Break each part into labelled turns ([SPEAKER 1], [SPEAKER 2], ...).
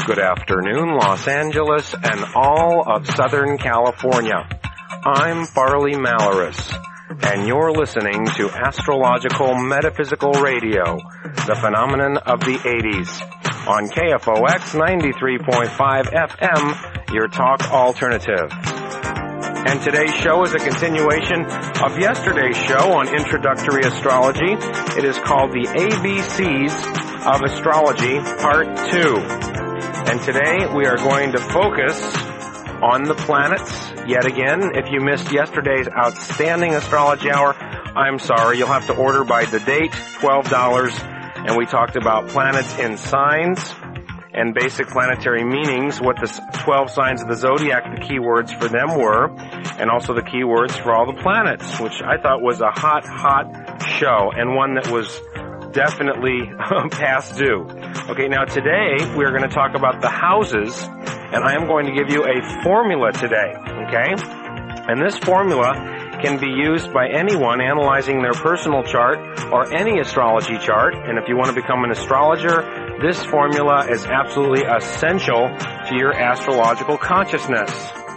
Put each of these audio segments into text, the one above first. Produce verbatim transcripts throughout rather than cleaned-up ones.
[SPEAKER 1] Good afternoon, Los Angeles and all of Southern California. I'm Farley Malaris, and you're listening to Astrological Metaphysical Radio, the phenomenon of the eighties, on K F O X ninety-three point five F M, your talk alternative. And today's show is a continuation of yesterday's show on introductory astrology. It is called the A B Cs of Astrology, Part two. And today we are going to focus on the planets. Yet again, if you missed yesterday's outstanding astrology hour, I'm sorry. You'll have to order by the date, twelve dollars. And we talked about planets in signs and basic planetary meanings, what the twelve signs of the zodiac, the keywords for them were, and also the keywords for all the planets, which I thought was a hot, hot show and one that was definitely past due. Okay, now today we're going to talk about the houses, and I am going to give you a formula today, okay? And this formula can be used by anyone analyzing their personal chart or any astrology chart, and if you want to become an astrologer, this formula is absolutely essential to your astrological consciousness.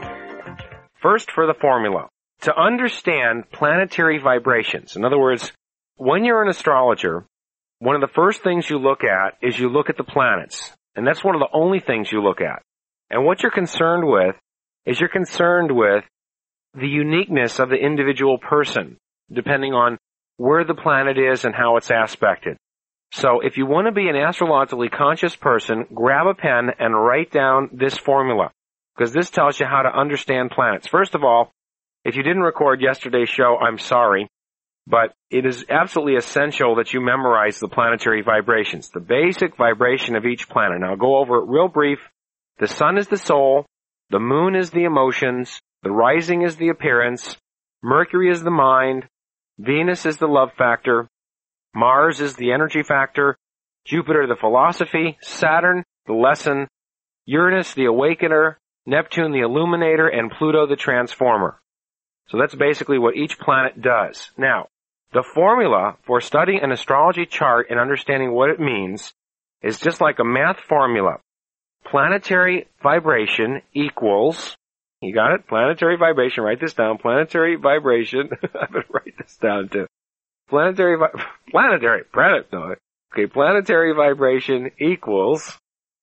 [SPEAKER 1] First, for the formula. To understand planetary vibrations, in other words, when you're an astrologer, one of the first things you look at is you look at the planets. And that's one of the only things you look at. And what you're concerned with is you're concerned with the uniqueness of the individual person, depending on where the planet is and how it's aspected. So if you want to be an astrologically conscious person, grab a pen and write down this formula, because this tells you how to understand planets. First of all, if you didn't record yesterday's show, I'm sorry. But it is absolutely essential that you memorize the planetary vibrations, the basic vibration of each planet. Now, I'll go over it real brief. The sun is the soul, the moon is the emotions, the rising is the appearance, Mercury is the mind, Venus is the love factor, Mars is the energy factor, Jupiter the philosophy, Saturn the lesson, Uranus the awakener, Neptune the illuminator, and Pluto the transformer. So that's basically what each planet does. Now, the formula for studying an astrology chart and understanding what it means is just like a math formula. Planetary vibration equals, you got it? Planetary vibration, write this down. Planetary vibration, I'm going to write this down too. Planetary, vi- planetary, planet, no. Okay, planetary vibration equals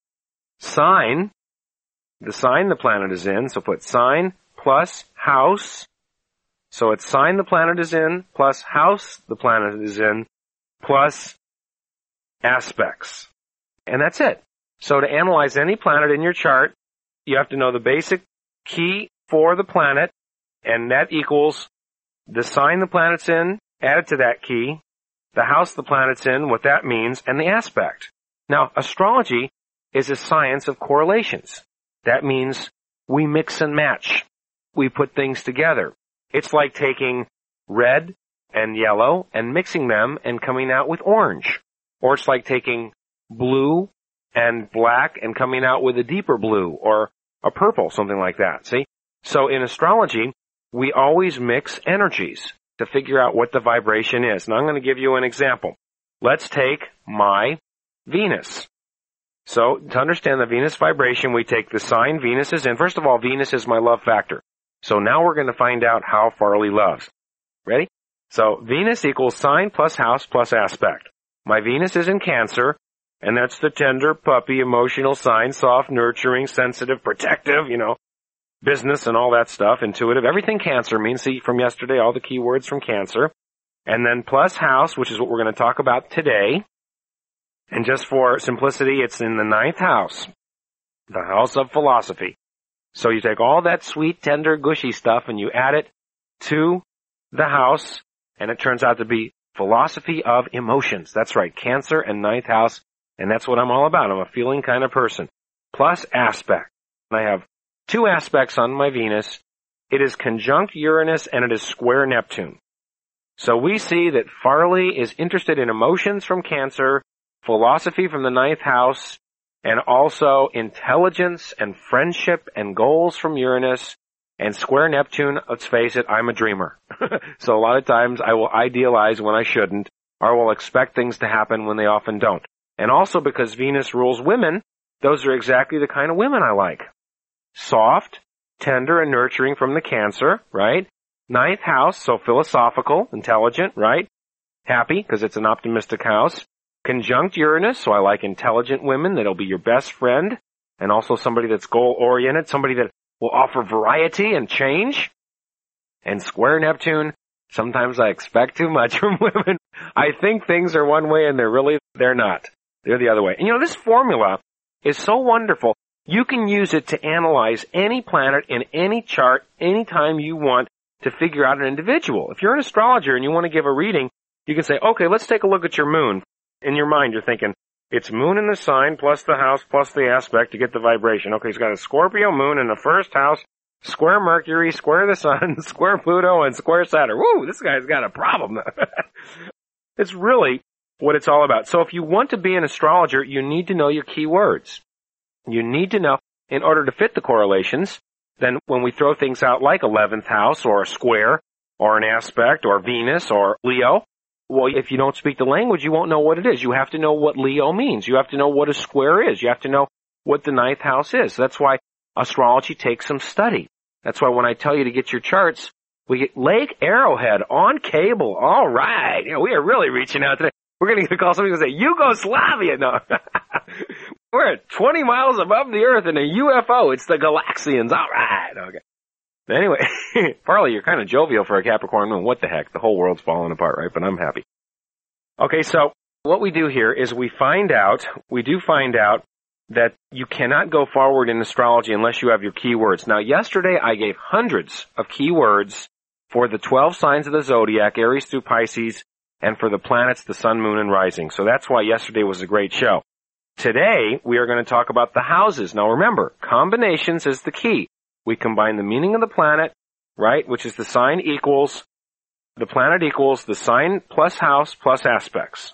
[SPEAKER 1] sign, the sign the planet is in, so put sign plus house. So it's sign the planet is in, plus house the planet is in, plus aspects. And that's it. So to analyze any planet in your chart, you have to know the basic key for the planet, and that equals the sign the planet's in, added to that key, the house the planet's in, what that means, and the aspect. Now, astrology is a science of correlations. That means we mix and match. We put things together. It's like taking red and yellow and mixing them and coming out with orange. Or it's like taking blue and black and coming out with a deeper blue or a purple, something like that. See? So in astrology, we always mix energies to figure out what the vibration is. Now I'm going to give you an example. Let's take my Venus. So to understand the Venus vibration, we take the sign Venus is in. First of all, Venus is my love factor. So now we're going to find out how Farley loves. Ready? So Venus equals sign plus house plus aspect. My Venus is in Cancer, and that's the tender, puppy, emotional sign, soft, nurturing, sensitive, protective, you know, business and all that stuff, intuitive. Everything Cancer means. See from yesterday, all the key words from Cancer. And then plus house, which is what we're going to talk about today. And just for simplicity, it's in the ninth house, the house of philosophy. So you take all that sweet, tender, gushy stuff and you add it to the house, and it turns out to be philosophy of emotions. That's right, Cancer and ninth house, and that's what I'm all about. I'm a feeling kind of person. Plus aspect. And I have two aspects on my Venus. It is conjunct Uranus and it is square Neptune. So we see that Farley is interested in emotions from Cancer, philosophy from the ninth house, and also intelligence and friendship and goals from Uranus, and square Neptune. Let's face it, I'm a dreamer. So a lot of times I will idealize when I shouldn't, or will expect things to happen when they often don't. And also because Venus rules women, those are exactly the kind of women I like. Soft, tender, and nurturing from the Cancer, right? Ninth house, so philosophical, intelligent, right? Happy, because it's an optimistic house. Conjunct Uranus, so I like intelligent women that'll be your best friend, and also somebody that's goal-oriented, somebody that will offer variety and change. And square Neptune, sometimes I expect too much from women. I think things are one way, and they're really, they're not. They're the other way. And you know, this formula is so wonderful. You can use it to analyze any planet in any chart anytime you want to figure out an individual. If you're an astrologer and you want to give a reading, you can say, okay, let's take a look at your moon. In your mind, you're thinking, it's moon in the sign plus the house plus the aspect to get the vibration. Okay, he's got a Scorpio moon in the first house, square Mercury, square the sun, square Pluto, and square Saturn. Woo, this guy's got a problem. It's really what it's all about. So if you want to be an astrologer, you need to know your key words. You need to know, in order to fit the correlations, then when we throw things out like eleventh house or a square or an aspect or Venus or Leo, well, if you don't speak the language, you won't know what it is. You have to know what Leo means. You have to know what a square is. You have to know what the ninth house is. That's why astrology takes some study. That's why when I tell you to get your charts, we get Lake Arrowhead on cable. All right. You know, we are really reaching out today. We're going to call somebody and say, Yugoslavia. No. We're at twenty miles above the Earth in a U F O. It's the Galaxians. All right. Okay. Anyway, Farley, you're kind of jovial for a Capricorn moon. What the heck? The whole world's falling apart, right? But I'm happy. Okay, so what we do here is we find out, we do find out that you cannot go forward in astrology unless you have your keywords. Now, yesterday I gave hundreds of keywords for the twelve signs of the zodiac, Aries through Pisces, and for the planets, the sun, moon, and rising. So that's why yesterday was a great show. Today, we are going to talk about the houses. Now remember, combinations is the key. We combine the meaning of the planet, right, which is the sign equals, the planet equals the sign plus house plus aspects.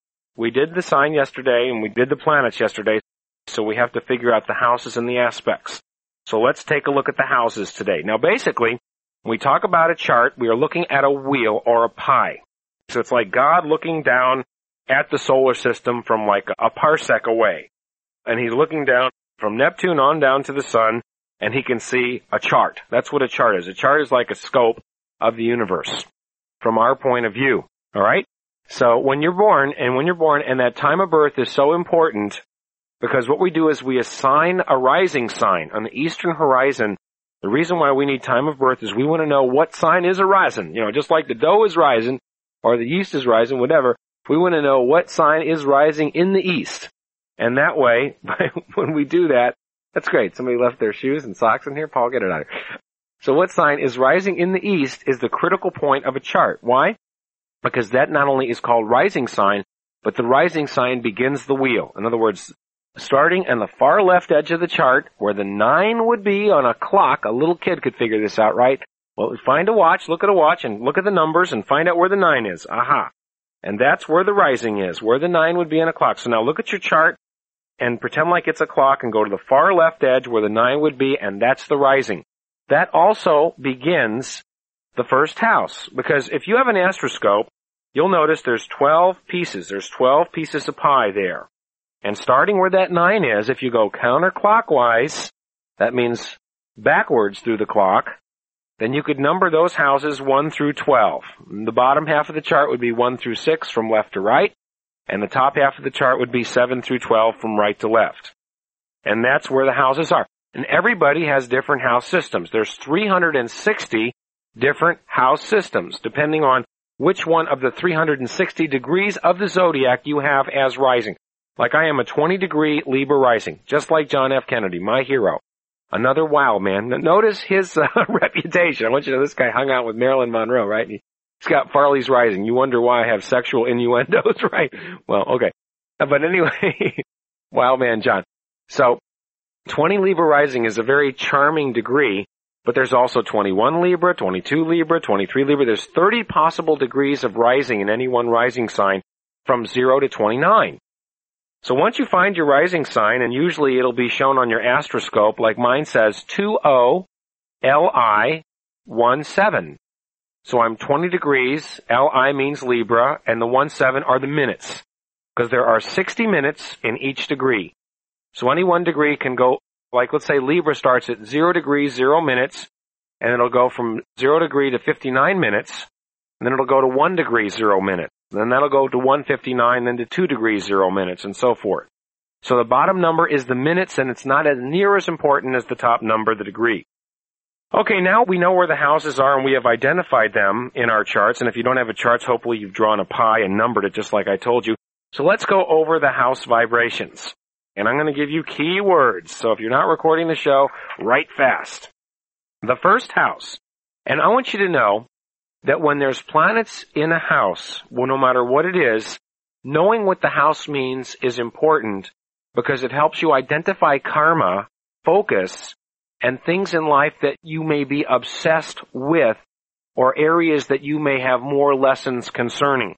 [SPEAKER 1] We did the sign yesterday and we did the planets yesterday, so we have to figure out the houses and the aspects. So let's take a look at the houses today. Now basically, when we talk about a chart, we are looking at a wheel or a pie. So it's like God looking down at the solar system from like a parsec away. And he's looking down from Neptune on down to the sun, and he can see a chart. That's what a chart is. A chart is like a scope of the universe from our point of view. All right? So when you're born, and when you're born, and that time of birth is so important, because what we do is we assign a rising sign on the eastern horizon. The reason why we need time of birth is we want to know what sign is arising. You know, just like the dough is rising, or the yeast is rising, whatever, we want to know what sign is rising in the east. And that way, when we do that, that's great. Somebody left their shoes and socks in here. Paul, get it out of here. So what sign is rising in the east is the critical point of a chart. Why? Because that not only is called rising sign, but the rising sign begins the wheel. In other words, starting on the far left edge of the chart, where the nine would be on a clock, a little kid could figure this out, right? Well, find a watch, look at a watch, and look at the numbers and find out where the nine is. Aha. And that's where the rising is, where the nine would be on a clock. So now look at your chart and pretend like it's a clock and go to the far left edge where the nine would be, and that's the rising. That also begins the first house, because if you have an astroscope, you'll notice there's twelve pieces. There's twelve pieces of pie there. And starting where that nine is, if you go counterclockwise, that means backwards through the clock, then you could number those houses one through twelve. The bottom half of the chart would be one through six from left to right, and the top half of the chart would be seven through twelve from right to left. And that's where the houses are. And everybody has different house systems. There's three hundred sixty different house systems, depending on which one of the three hundred sixty degrees of the zodiac you have as rising. Like I am a twenty degree Libra rising, just like John F. Kennedy, my hero. Another wild man. Notice his uh, reputation. I want you to know this guy hung out with Marilyn Monroe, right? He's got Farley's rising. You wonder why I have sexual innuendos, right? Well, okay. But anyway, wild man John. So, twenty Libra rising is a very charming degree, but there's also twenty-one Libra, twenty-two Libra, twenty-three Libra. There's thirty possible degrees of rising in any one rising sign from zero to twenty-nine. So once you find your rising sign, and usually it'll be shown on your astroscope, like mine says, two O L I one seven. So I'm twenty degrees, L I means Libra, and the one seven are the minutes, because there are sixty minutes in each degree. So any one degree can go, like let's say Libra starts at zero degrees, zero minutes, and it'll go from zero degree to fifty-nine minutes, and then it'll go to one degree, zero minutes. Then that'll go to one fifty-nine, then to two degrees, zero minutes, and so forth. So the bottom number is the minutes, and it's not as near as important as the top number, the degree. Okay, now we know where the houses are, and we have identified them in our charts. And if you don't have a chart, hopefully you've drawn a pie and numbered it just like I told you. So let's go over the house vibrations. And I'm going to give you key words. So if you're not recording the show, write fast. The first house. And I want you to know that when there's planets in a house, well, no matter what it is, knowing what the house means is important because it helps you identify karma, focus, and things in life that you may be obsessed with or areas that you may have more lessons concerning.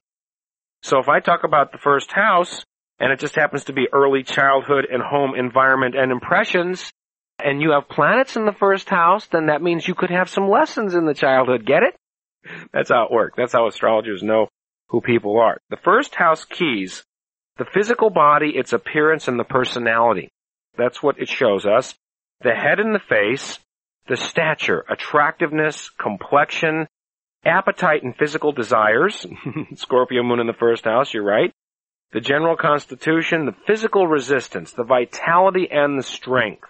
[SPEAKER 1] So if I talk about the first house, and it just happens to be early childhood and home environment and impressions, and you have planets in the first house, then that means you could have some lessons in the childhood. Get it? That's how it works. That's how astrologers know who people are. The first house keys, the physical body, its appearance, and the personality. That's what it shows us. The head and the face, the stature, attractiveness, complexion, appetite and physical desires. Scorpio moon in the first house, you're right. The general constitution, the physical resistance, the vitality and the strength.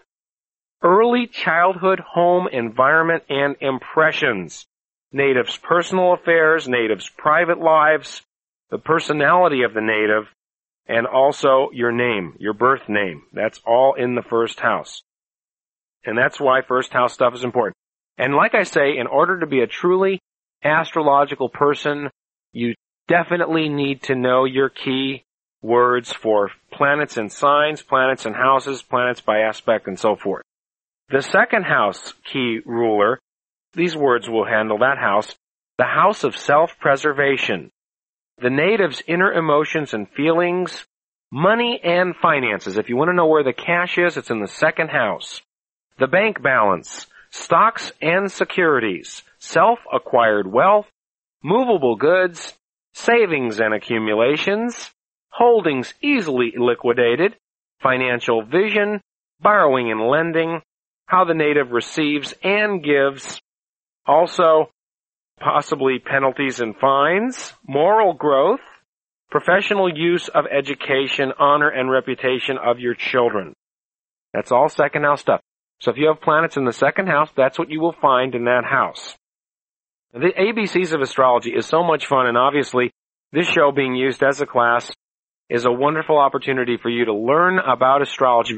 [SPEAKER 1] Early childhood, home, environment, and impressions. Native's personal affairs, native's private lives, the personality of the native, and also your name, your birth name. That's all in the first house. And that's why first house stuff is important. And like I say, in order to be a truly astrological person, you definitely need to know your key words for planets and signs, planets and houses, planets by aspect, and so forth. The second house key ruler, these words will handle that house, the house of self-preservation. The native's inner emotions and feelings, money and finances. If you want to know where the cash is, it's in the second house. The bank balance, stocks and securities, self-acquired wealth, movable goods, savings and accumulations, holdings easily liquidated, financial vision, borrowing and lending, how the native receives and gives, also possibly penalties and fines, moral growth, professional use of education, honor and reputation of your children. That's all second house stuff. So if you have planets in the second house, that's what you will find in that house. The A B Cs of astrology is so much fun, and obviously this show being used as a class is a wonderful opportunity for you to learn about astrology.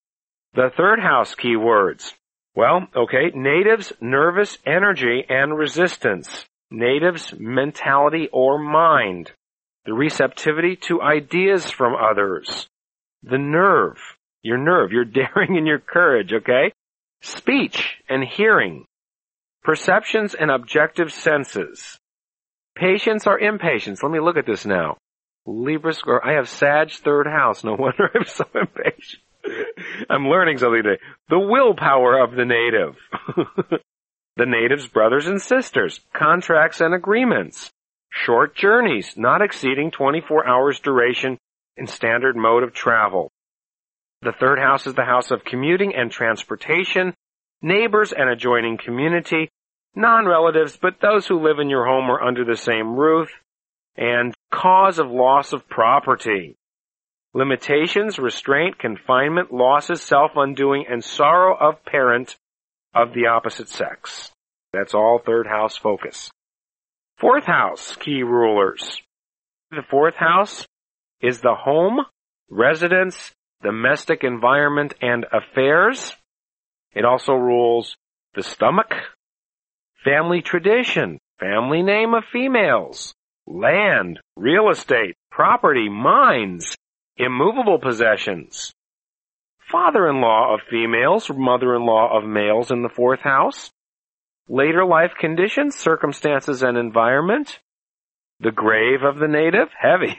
[SPEAKER 1] The third house keywords. Well, okay, natives' nervous energy and resistance. Natives' mentality or mind. The receptivity to ideas from others. The nerve. Your nerve, your daring and your courage, okay? Speech and hearing. Perceptions and objective senses. Patience or impatience. Let me look at this now. Libra score. I have Sag third house. No wonder I'm so impatient. I'm learning something today. The willpower of the native. The native's brothers and sisters. Contracts and agreements. Short journeys, not exceeding twenty-four hours duration in standard mode of travel. The third house is the house of commuting and transportation, neighbors and adjoining community, non-relatives, but those who live in your home or under the same roof, and cause of loss of property. Limitations, restraint, confinement, losses, self-undoing, and sorrow of parent of the opposite sex. That's all third house focus. Fourth house, key rulers. The fourth house is the home, residence, domestic environment, and affairs. It also rules the stomach, family tradition, family name of females, land, real estate, property, mines, immovable possessions, father-in-law of females, mother-in-law of males in the fourth house, later life conditions, circumstances, and environment, the grave of the native, heavy.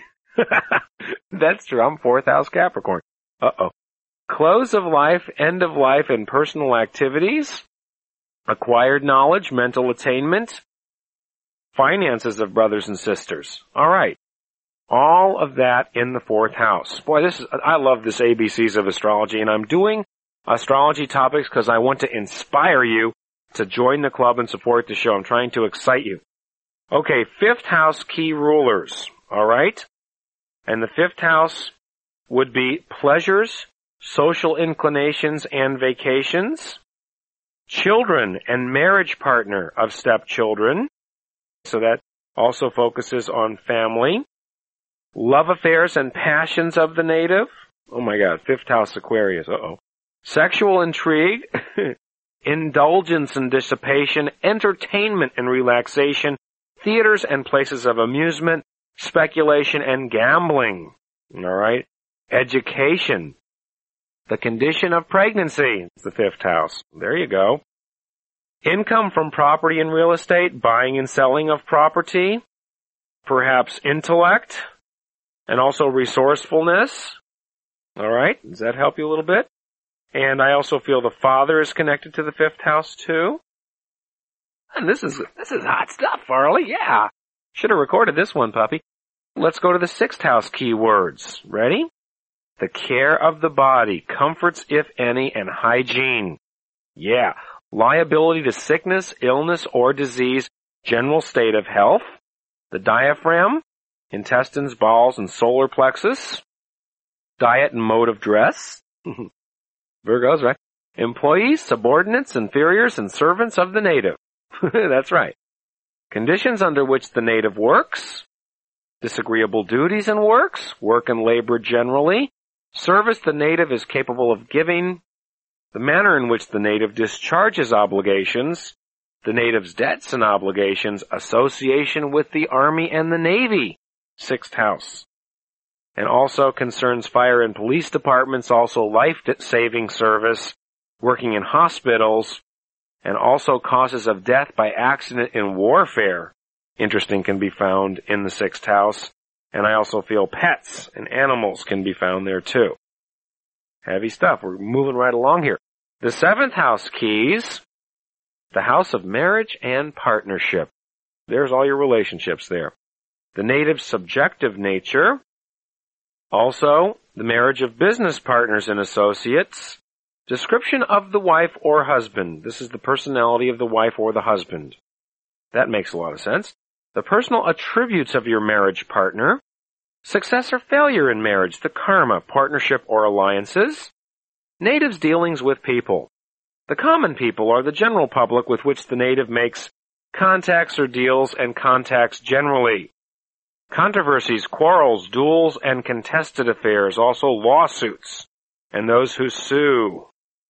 [SPEAKER 1] That's true, I'm fourth house Capricorn. Uh-oh. Close of life, end of life, and personal activities, acquired knowledge, mental attainment, finances of brothers and sisters. All right. All of that in the fourth house. Boy, this is, I love this A B Cs of astrology, and I'm doing astrology topics because I want to inspire you to join the club and support the show. I'm trying to excite you. Okay, fifth house key rulers, all right? And the fifth house would be pleasures, social inclinations, and vacations, children and marriage partner of stepchildren, so that also focuses on family, love affairs and passions of the native. Oh my God, fifth house Aquarius, uh-oh. Sexual intrigue, indulgence and dissipation, entertainment and relaxation, theaters and places of amusement, speculation and gambling. All right? Education. The condition of pregnancy is the fifth house. There you go. Income from property and real estate, buying and selling of property, perhaps intellect, and also resourcefulness. All right? Does that help you a little bit? And I also feel the father is connected to the fifth house too. And this is, this is hot stuff, Farley. Yeah. Should have recorded this one, puppy. Let's go to the sixth house keywords. Ready? The care of the body, comforts, if any, and hygiene. Yeah. Liability to sickness, illness, or disease, general state of health. The diaphragm, intestines, bowels, and solar plexus. Diet and mode of dress. Virgos, right? Employees, subordinates, inferiors, and servants of the native. That's right. Conditions under which the native works. Disagreeable duties and works. Work and labor generally. Service the native is capable of giving. The manner in which the native discharges obligations. The native's debts and obligations. Association with the Army and the Navy. Sixth house. And also concerns fire and police departments, also life-saving service, working in hospitals, and also causes of death by accident in warfare. Interesting, can be found in the sixth house. And I also feel pets and animals can be found there too. Heavy stuff. We're moving right along here. The seventh house keys, the house of marriage and partnership. There's all your relationships there. The native's subjective nature. Also, the marriage of business partners and associates. Description of the wife or husband. This is the personality of the wife or the husband. That makes a lot of sense. The personal attributes of your marriage partner. Success or failure in marriage. The karma, partnership or alliances. Native's dealings with people. The common people are the general public with which the native makes contacts or deals and contacts generally. Controversies, quarrels, duels, and contested affairs, also lawsuits, and those who sue.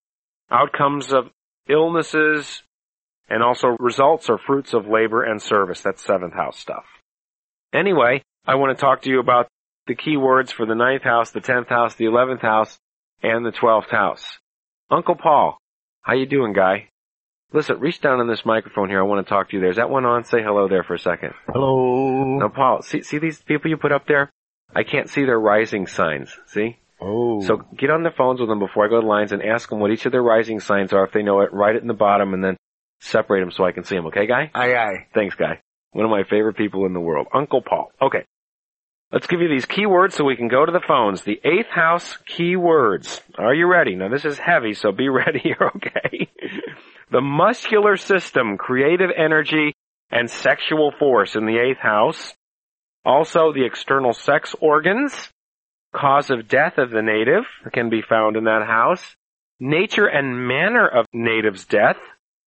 [SPEAKER 1] Outcomes of illnesses, and also results or fruits of labor and service. That's seventh house stuff. Anyway, I want to talk to you about the key words for the ninth house, the tenth house, the eleventh house, and the twelfth house. Uncle Paul, how you doing, guy? Listen, reach down on this microphone here. I want to talk to you there. Is that one on? Say hello there for a second.
[SPEAKER 2] Hello.
[SPEAKER 1] Now, Paul, see, see these people you put up there? I can't see their rising signs. See?
[SPEAKER 2] Oh.
[SPEAKER 1] So get on their phones with them before I go to lines and ask them what each of their rising signs are. If they know it, write it in the bottom and then separate them so I can see them. Okay, guy?
[SPEAKER 2] Aye, aye.
[SPEAKER 1] Thanks, guy. One of my favorite people in the world. Uncle Paul. Okay. Let's give you these keywords so we can go to the phones. The eighth house keywords. Are you ready? Now, this is heavy, so be ready here, okay? The muscular system, creative energy, and sexual force in the eighth house. Also, the external sex organs. Cause of death of the native can be found in that house. Nature and manner of native's death.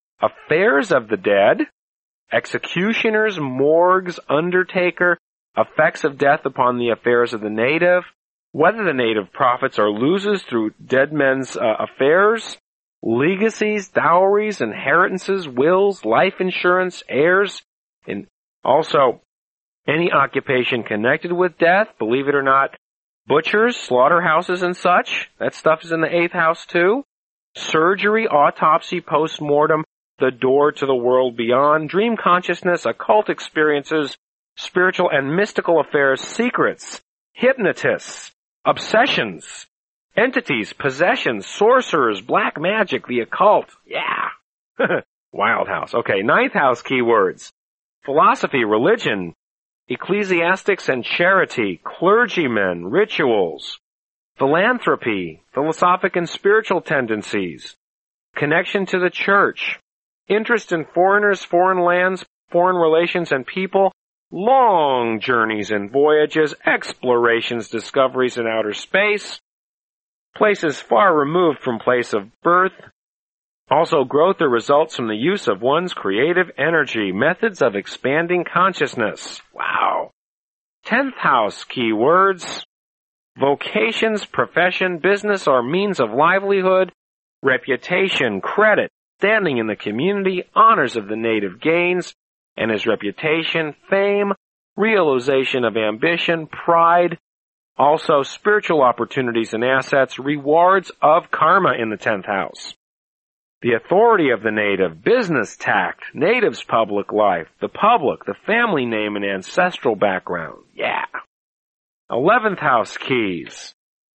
[SPEAKER 1] Affairs of the dead. Executioners, morgues, undertaker. Effects of death upon the affairs of the native. Whether the native profits or loses through dead men's uh, affairs. Legacies, dowries, inheritances, wills, life insurance, heirs, and also any occupation connected with death, believe it or not, butchers, slaughterhouses, and such. That stuff is in the eighth house too. Surgery, autopsy, post-mortem, the door to the world beyond, dream consciousness, occult experiences, spiritual and mystical affairs, secrets, hypnotists, obsessions, entities, possessions, sorcerers, black magic, the occult. Yeah. Wild house. Okay, ninth house keywords. Philosophy, religion, ecclesiastics and charity, clergymen, rituals, philanthropy, philosophic and spiritual tendencies, connection to the church, interest in foreigners, foreign lands, foreign relations and people, long journeys and voyages, explorations, discoveries in outer space, places far removed from place of birth, also growth or results from the use of one's creative energy, methods of expanding consciousness. Wow. Tenth house keywords, vocations, profession, business or means of livelihood, reputation, credit, standing in the community, honors of the native gains, and his reputation, fame, realization of ambition, pride, also spiritual opportunities and assets, rewards of karma in the tenth house. The authority of the native, business tact, native's public life, the public, the family name and ancestral background. Yeah. Eleventh house keys.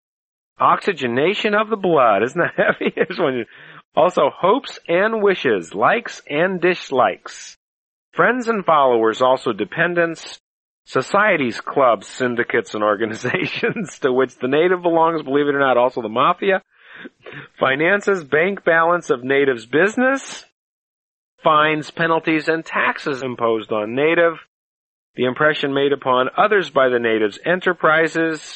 [SPEAKER 1] Oxygenation of the blood. Isn't that heavy? Here's one. Also, hopes and wishes, likes and dislikes. Friends and followers, also dependents, societies, clubs, syndicates, and organizations to which the native belongs, believe it or not, also the mafia. Finances, bank balance of native's business. Fines, penalties, and taxes imposed on native. The impression made upon others by the native's enterprises.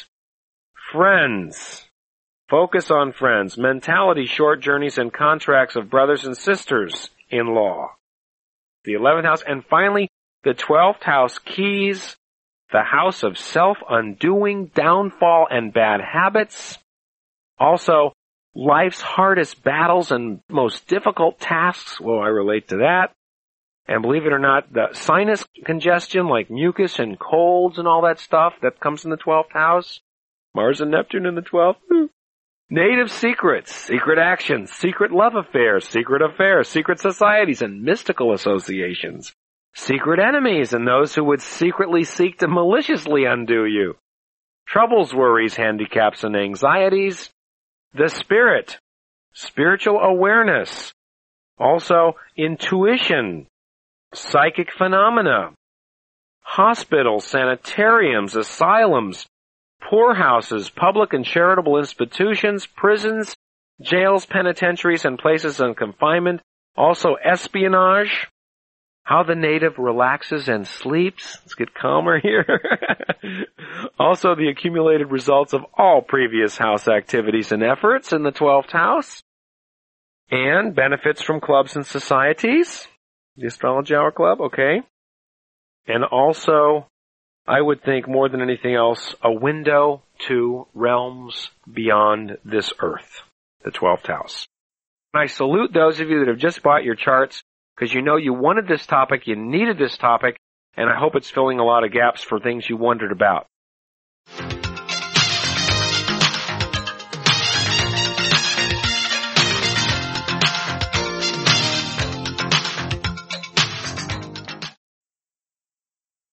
[SPEAKER 1] Friends. Focus on friends. Mentality, short journeys, and contracts of brothers and sisters-in-law. The eleventh house. And finally, the twelfth house keys. The house of self-undoing, downfall, and bad habits. Also, life's hardest battles and most difficult tasks. Well, I relate to that. And believe it or not, the sinus congestion like mucus and colds and all that stuff that comes in the twelfth house. Mars and Neptune in the twelfth. Native secrets, secret actions, secret love affairs, secret affairs, secret societies and mystical associations. Secret enemies and those who would secretly seek to maliciously undo you. Troubles, worries, handicaps, and anxieties. The spirit, spiritual awareness. Also, intuition, psychic phenomena. Hospitals, sanitariums, asylums, poorhouses, public and charitable institutions, prisons, jails, penitentiaries, and places of confinement. Also, espionage. How the native relaxes and sleeps. Let's get calmer here. Also, the accumulated results of all previous house activities and efforts in the twelfth house. And benefits from clubs and societies. The Astrology Hour Club, okay. And also, I would think more than anything else, a window to realms beyond this earth. The twelfth house. And I salute those of you that have just bought your charts, because you know you wanted this topic, you needed this topic, and I hope it's filling a lot of gaps for things you wondered about.